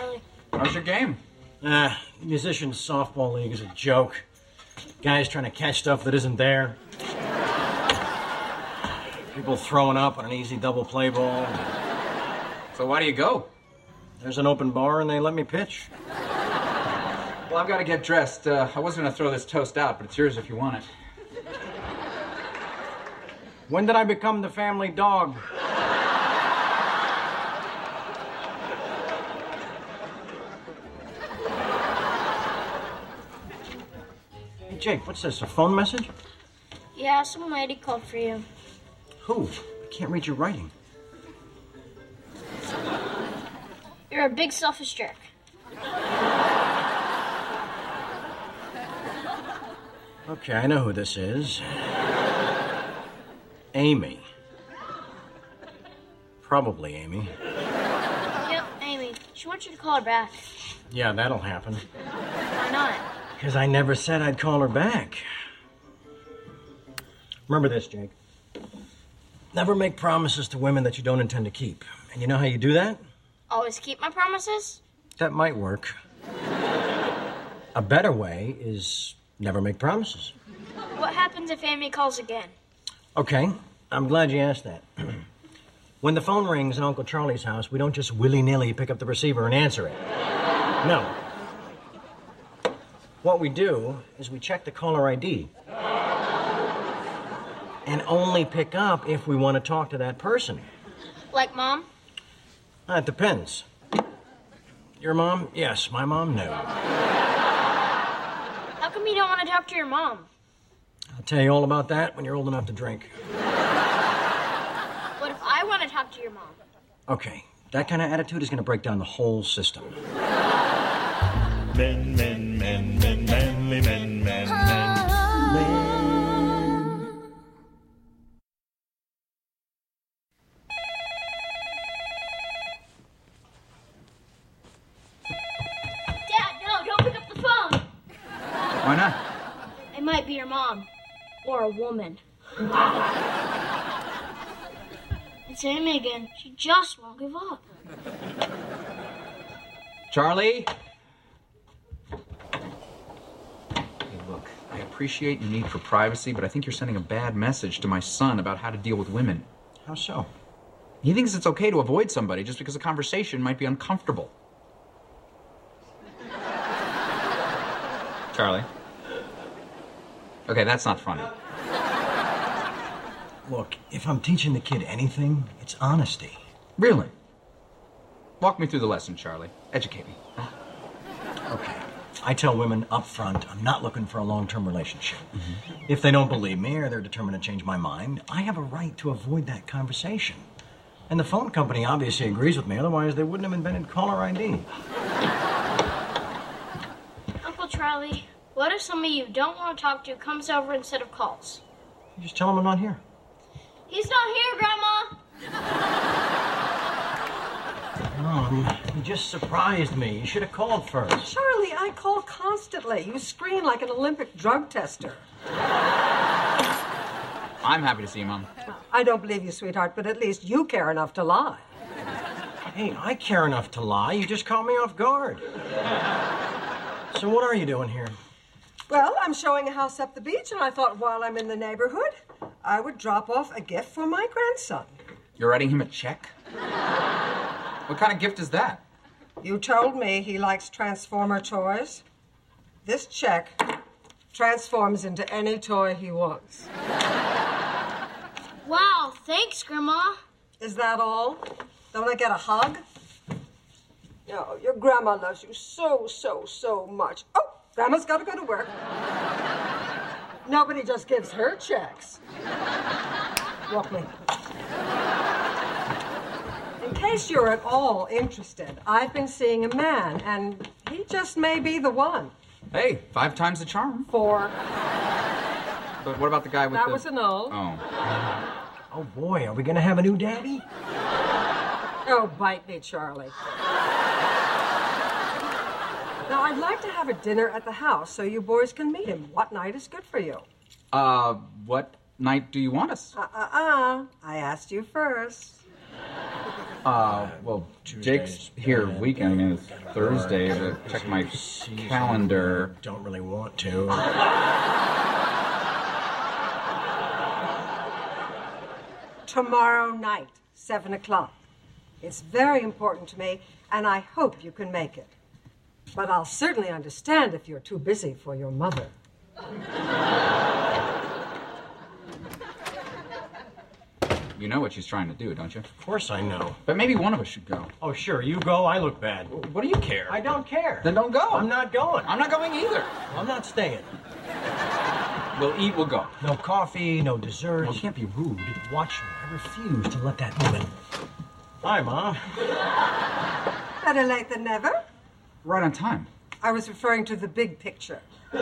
Charlie. How's your game? Musicians' softball league is a joke. Guys trying to catch stuff that isn't there. People throwing up on an easy double play ball. So why do you go? There's an open bar and they let me pitch. Well, I've got to get dressed. I was going to throw this toast out, but it's yours if you want it. When did I become the family dog? Hey, Jake, what's this, a phone message? Yeah, some lady called for you. Who? I can't read your writing. You're a big selfish jerk. Okay, I know who this is. Amy. Probably Amy. Yep, Amy. She wants you to call her back. Yeah, that'll happen. Why not? Because I never said I'd call her back. Remember this, Jake. Never make promises to women that you don't intend to keep. And you know how you do that? Always keep my promises? That might work. A better way is never make promises. What happens if Amy calls again? Okay, I'm glad you asked that. When the phone rings in Uncle Charlie's house, we don't just willy-nilly pick up the receiver and answer it. No. What we do is we check the caller ID. And only pick up if we want to talk to that person. Like Mom? It depends. Your mom? Yes. My mom? No. How come you don't want to talk to your mom? I'll tell you all about that when you're old enough to drink. What if I want to talk to your mom? Okay, that kind of attitude is going to break down the whole system. Men, men, men, men, manly men, men, men. Dad, no, don't pick up the phone. Why not? It might be your mom. Or a woman. It's Amy again. She just won't give up. Charlie? Hey, look, I appreciate your need for privacy, but I think you're sending a bad message to my son about how to deal with women. How so? He thinks it's okay to avoid somebody just because a conversation might be uncomfortable. Charlie? Okay, that's not funny. Look, if I'm teaching the kid anything, it's honesty. Really? Walk me through the lesson, Charlie. Educate me. Huh? Okay. I tell women up front I'm not looking for a long-term relationship. Mm-hmm. If they don't believe me or they're determined to change my mind, I have a right to avoid that conversation. And the phone company obviously agrees with me, otherwise they wouldn't have invented caller ID. Uncle Charlie, what if somebody you don't want to talk to comes over instead of calls? You just tell them I'm not here. He's not here, Grandma! Mom, you just surprised me. You should have called first. Charlie, I call constantly. You scream like an Olympic drug tester. I'm happy to see you, Mom. I don't believe you, sweetheart, but at least you care enough to lie. Hey, I care enough to lie. You just caught me off guard. So what are you doing here? Well, I'm showing a house up the beach, and I thought while I'm in the neighborhood, I would drop off a gift for my grandson. You're writing him a check? What kind of gift is that? You told me he likes Transformer toys. This check transforms into any toy he wants. Wow, thanks, Grandma. Is that all? Don't I get a hug? No, your grandma loves you so, so, so much. Oh, Grandma's got to go to work. Nobody just gives her checks. Walk me. In case you're at all interested, I've been seeing a man, and he just may be the one. Hey, 5 times the charm. 4. But what about the guy with That was a no. Oh. Oh, boy, are we going to have a new daddy? Oh, bite me, Charlie. Now, I'd like to have a dinner at the house so you boys can meet him. What night is good for you? What night do you want us? I asked you first. Well, Jake's here weekend and it's Thursday to check my calendar. Don't really want to. Tomorrow night, 7 o'clock. It's very important to me, and I hope you can make it. But I'll certainly understand if you're too busy for your mother. You know what she's trying to do, don't you? Of course I know. But maybe one of us should go. Oh, sure, you go, I look bad. What do you care? I don't care. Then don't go. I'm not going. I'm not going either. I'm not staying. We'll eat, we'll go. No coffee, no dessert. Well, you can't be rude. Watch me. I refuse to let that woman. Hi, Mom. Better late than never. Right on time. I was referring to the big picture.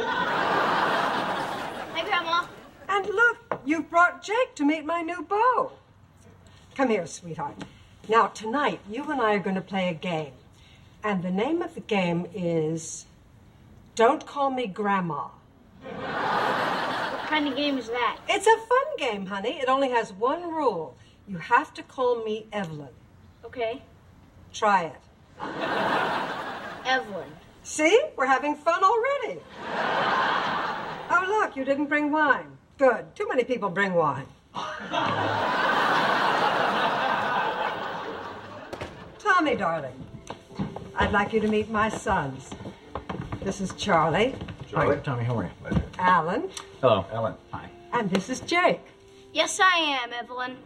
Hey, Grandma. And look, you've brought Jake to meet my new beau. Come here, sweetheart. Now, tonight, you and I are going to play a game. And the name of the game is Don't Call Me Grandma. What kind of game is that? It's a fun game, honey. It only has one rule. You have to call me Evelyn. Okay. Try it. Evelyn. See? We're having fun already. Oh, look, you didn't bring wine. Good. Too many people bring wine. Tommy, darling, I'd like you to meet my sons. This is Charlie. Hi, Tommy, how are you? Alan. Hello, Ellen. Hi. And this is Jake. Yes, I am, Evelyn.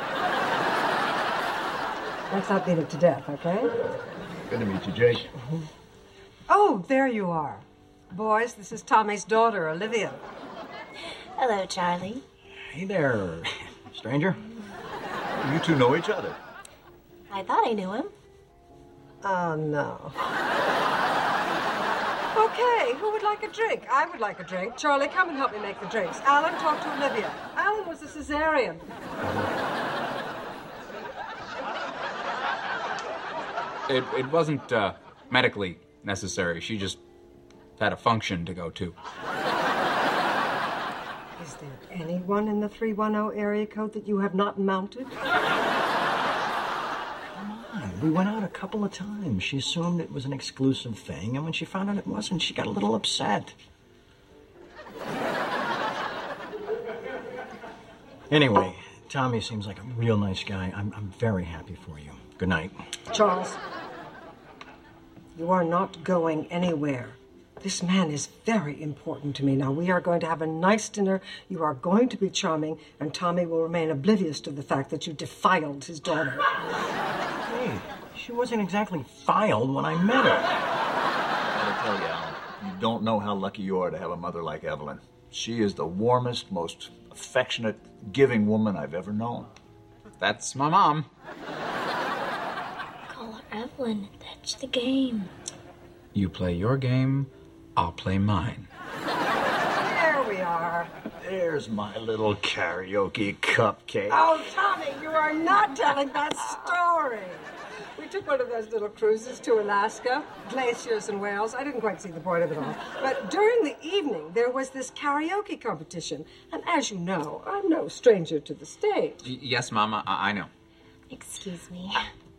Let's not beat it to death, okay? Good to meet you, Jake. Oh, there you are. Boys, this is Tommy's daughter, Olivia. Hello, Charlie. Hey there, stranger. You two know each other. I thought I knew him. Oh, no. Okay, who would like a drink? I would like a drink. Charlie, come and help me make the drinks. Alan, talk to Olivia. Alan was a cesarean. It wasn't medically necessary. She just had a function to go to. Is there anyone in the 310 area code that you have not mounted? We went out a couple of times. She assumed it was an exclusive thing, and when she found out it wasn't, she got a little upset. Anyway, Tommy seems like a real nice guy. I'm very happy for you. Good night. Charles, you are not going anywhere. This man is very important to me. Now, we are going to have a nice dinner. You are going to be charming, and Tommy will remain oblivious to the fact that you defiled his daughter. Hey, she wasn't exactly filed when I met her. I gotta tell you, Alan, you don't know how lucky you are to have a mother like Evelyn. She is the warmest, most affectionate, giving woman I've ever known. That's my mom. Call her Evelyn. That's the game. You play your game, I'll play mine. There we are. There's my little karaoke cupcake. Oh, Tommy, you are not telling that story. We took one of those little cruises to Alaska, glaciers and whales. I didn't quite see the point of it all. But during the evening, there was this karaoke competition. And as you know, I'm no stranger to the stage. Yes, Mama, I know. Excuse me.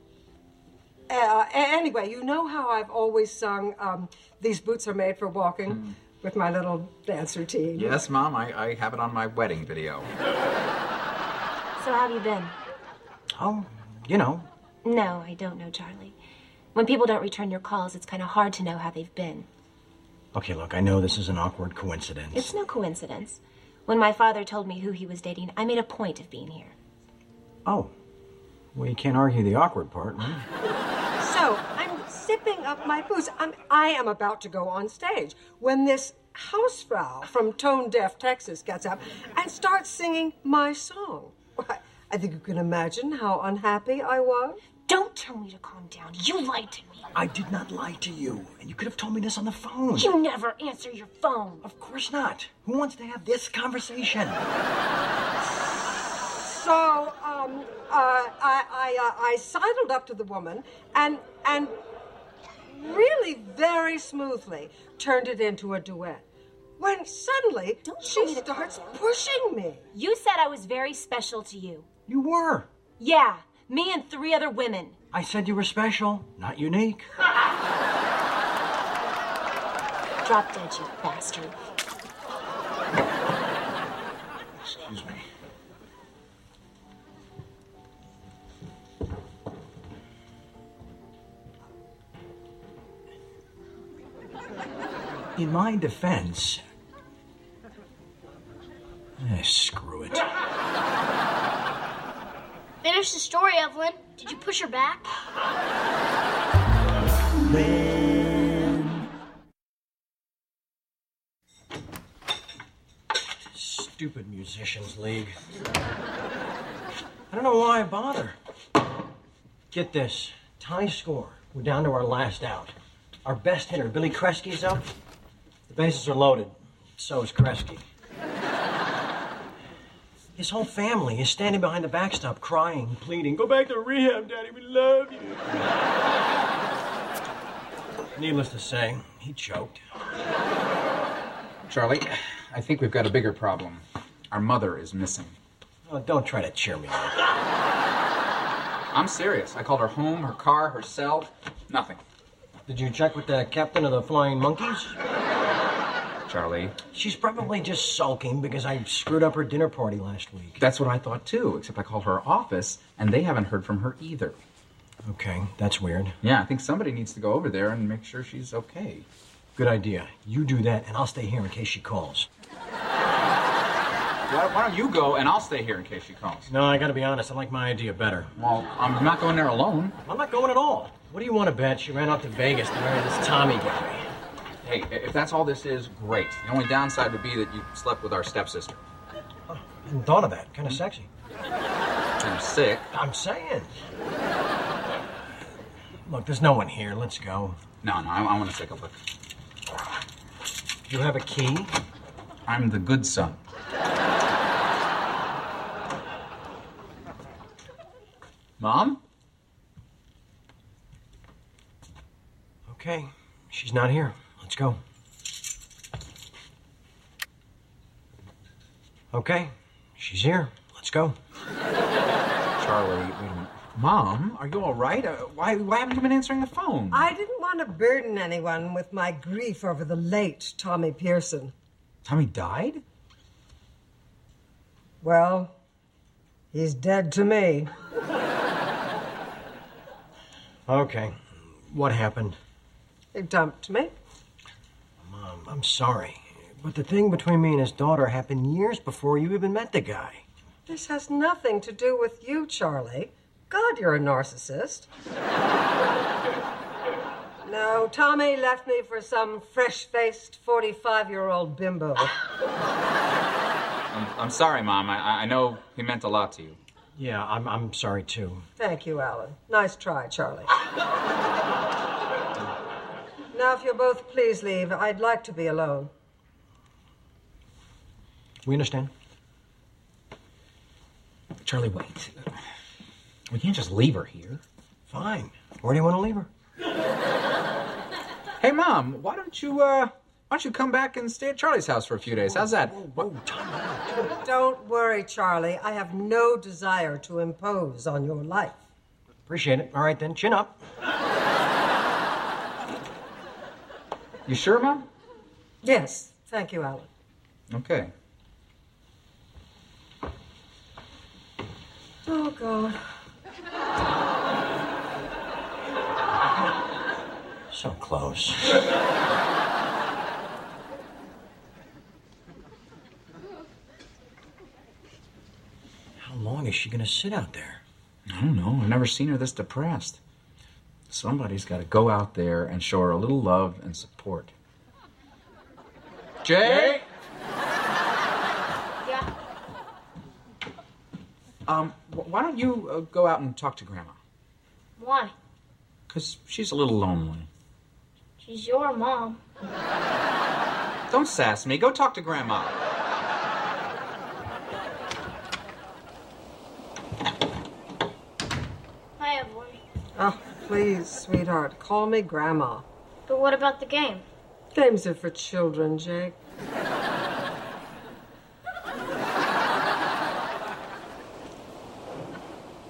Anyway, you know how I've always sung, These Boots Are Made for Walking, with my little dance routine? Yes, Mom, I have it on my wedding video. So how have you been? Oh, you know. No, I don't know, Charlie. When people don't return your calls, it's kind of hard to know how they've been. Okay, look, I know this is an awkward coincidence. It's no coincidence. When my father told me who he was dating, I made a point of being here. Oh. Well, you can't argue the awkward part, right? So, I'm zipping up my boots. I am about to go on stage when this housefrau from Tone Deaf, Texas gets up and starts singing my song. Why, I think you can imagine how unhappy I was. Don't tell me to calm down. You lied to me. I did not lie to you, and you could have told me this on the phone. You never answer your phone. Of course not. Who wants to have this conversation? So, I sidled up to the woman and really very smoothly turned it into a duet. When suddenly she starts pushing me. You said I was very special to you. You were. Yeah, Me and 3 other women. I said you were special, not unique. Drop dead, you bastard. Excuse me. In my defense... screw it. Finish the story, Evelyn. Did you push her back? Stupid Musicians League. I don't know why I bother. Get this. Tie score. We're down to our last out. Our best hitter, Billy Kresge's up. The bases are loaded. So is Kresge. His whole family is standing behind the backstop, crying, pleading, "Go back to rehab, Daddy, we love you." Needless to say, he choked. Charlie, I think we've got a bigger problem. Our mother is missing. Oh, don't try to cheer me up. I'm serious. I called her home, her car, her cell. Nothing. Did you check with the captain of the Flying Monkeys? Charlie. She's probably just sulking because I screwed up her dinner party last week. That's what I thought too, except I called her office and they haven't heard from her either. Okay, that's weird. Yeah, I think somebody needs to go over there and make sure she's okay. Good idea. You do that and I'll stay here in case she calls. Why don't you go and I'll stay here in case she calls? No, I gotta be honest, I like my idea better. Well, I'm not going there alone. I'm not going at all. What do you want to bet? She ran off to Vegas to marry this Tommy guy. Hey, if that's all this is, great. The only downside would be that you slept with our stepsister. Oh, I hadn't thought of that. Kind of sexy. I'm sick. I'm saying. Look, there's no one here. Let's go. No, I want to take a look. Do you have a key? I'm the good son. Mom? Okay, she's not here. Let's go. Okay, she's here. Let's go. Charlie, wait a minute. Mom, are you all right? Why haven't you been answering the phone? I didn't want to burden anyone with my grief over the late Tommy Pearson. Tommy died? Well, he's dead to me. Okay, what happened? He dumped me. Mom, I'm sorry. But the thing between me and his daughter happened years before you even met the guy. This has nothing to do with you, Charlie. God, you're a narcissist. No, Tommy left me for some fresh-faced 45-year-old bimbo. I'm sorry, Mom. I know he meant a lot to you. Yeah, I'm sorry too. Thank you, Alan. Nice try, Charlie. Now, if you'll both please leave, I'd like to be alone. We understand. Charlie, wait. We can't just leave her here. Fine. Where do you want to leave her? Hey, Mom, why don't you come back and stay at Charlie's house for a few days? How's that? Whoa, time out. Don't worry, Charlie. I have no desire to impose on your life. Appreciate it. All right, then. Chin up. You sure, Mom? Yes, thank you, Alan. Okay. Oh, God. So close. How long is she going to sit out there? I don't know. I've never seen her this depressed. Somebody's got to go out there and show her a little love and support. Jay? Yeah. Why don't you go out and talk to Grandma? Why? 'Cause she's a little lonely. She's your mom. Don't sass me. Go talk to Grandma. Hi, Evelyn. Oh, please, sweetheart, call me Grandma. But what about the game? Games are for children, Jake.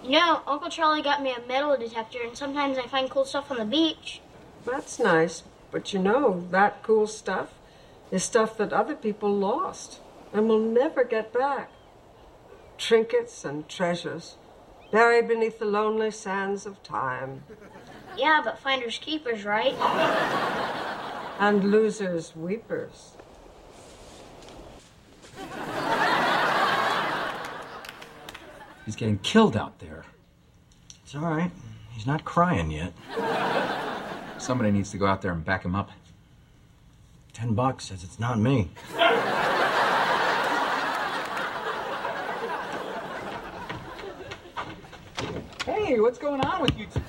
You know, Uncle Charlie got me a metal detector, and sometimes I find cool stuff on the beach. That's nice, but you know, that cool stuff is stuff that other people lost and will never get back. Trinkets and treasures buried beneath the lonely sands of time. Yeah, but finders keepers, right? And losers weepers. He's getting killed out there. It's all right. He's not crying yet. Somebody needs to go out there and back him up. $10 says it's not me. Hey, what's going on with you two?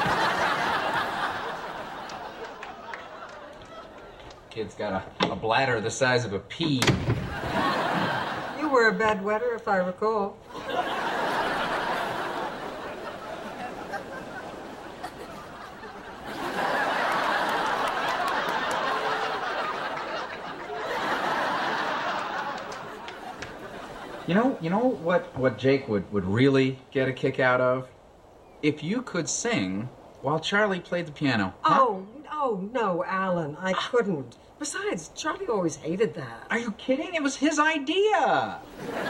Kid's got a bladder the size of a pea. You were a bedwetter, if I recall. You know what Jake would really get a kick out of? If you could sing while Charlie played the piano. Huh? Oh, no, Alan, I couldn't. Besides, Charlie always hated that. Are you kidding? It was his idea.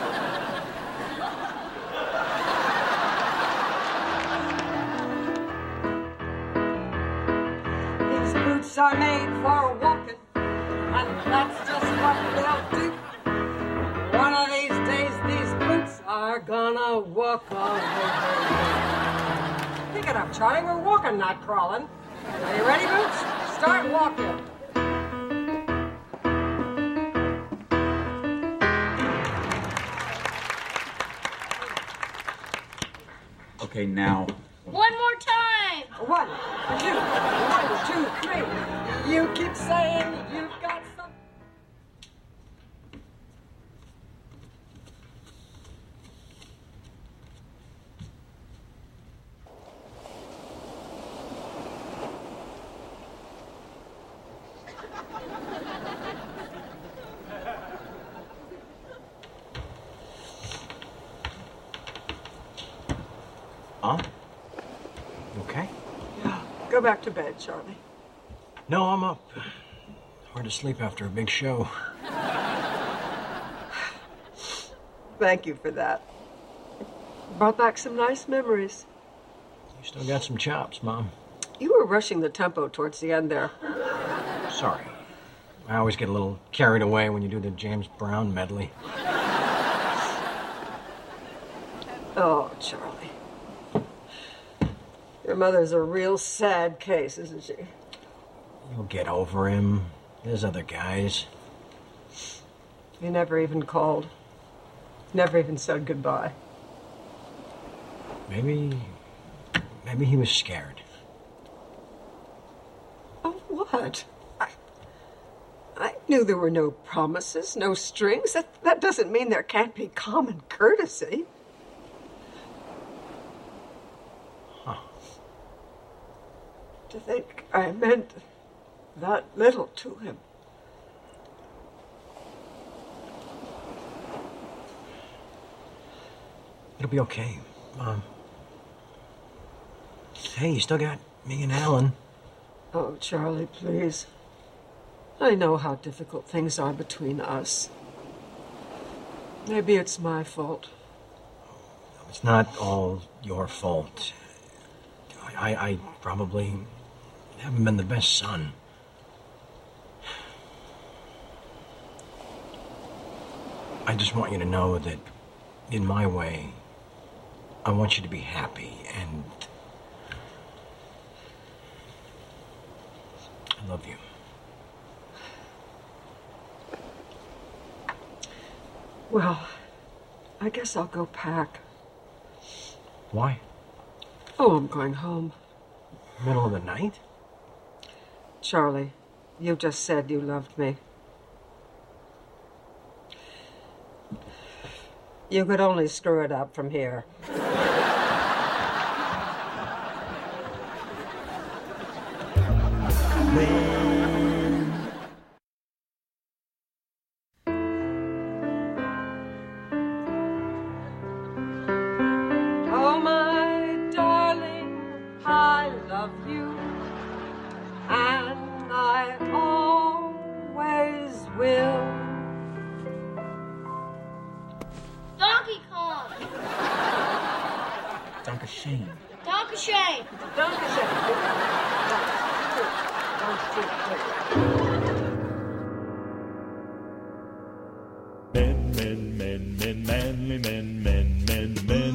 These boots are made for walking, and that's just what they'll do. One of these days, these boots are gonna walk all over. Pick it up, Charlie. We're walking, not crawling. Are you ready, Boots? Start walking. Okay, now. One more time! 1, 2, 3. You keep saying you've got some. Huh? Okay. Go back to bed, Charlie. No, I'm up. Hard to sleep after a big show. Thank you for that. Brought back some nice memories. You still got some chops, Mom. You were rushing the tempo towards the end there. Sorry. I always get a little carried away when you do the James Brown medley. Oh, Charlie. Your mother's a real sad case, isn't she? You'll get over him. There's other guys. He never even called. Never even said goodbye. Maybe he was scared. Of what? I knew there were no promises, no strings. That doesn't mean there can't be common courtesy. Huh. To think I meant that little to him. It'll be okay, Mom. Hey, you still got me and Alan. Oh, Charlie, please. I know how difficult things are between us. Maybe it's my fault. It's not all your fault. I probably haven't been the best son. I just want you to know that in my way, I want you to be happy, and I love you. Well, I guess I'll go pack. Why? Oh, I'm going home. Middle of the night? Charlie, you just said you loved me. You could only screw it up from here. Oh, my will. Donkey Kong. Donkey Shane. Donkey Shane. Donkey Shane. Men, manly men, men.